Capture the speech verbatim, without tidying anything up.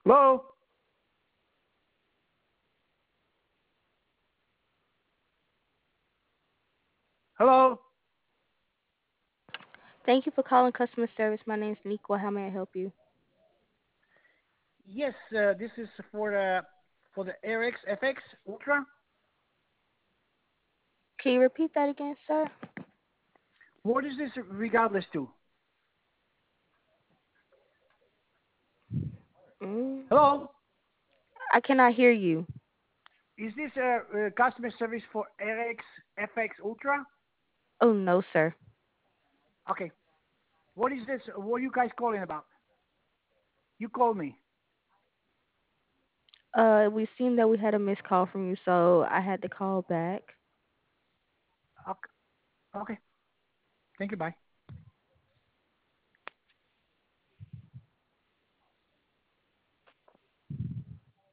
Hello? Hello? Thank you for calling customer service. My name is Nico. How may I help you? Yes, uh, this is for the for the R X F X Ultra. Can you repeat that again, sir? What is this regardless to? Mm, Hello? I cannot hear you. Is this a, uh customer service for R X F X Ultra? Oh, no, sir. Okay. What is this? What are you guys calling about? You called me. Uh, we seen that we had a missed call from you, so I had to call back. Okay. Okay. Thank you. Bye.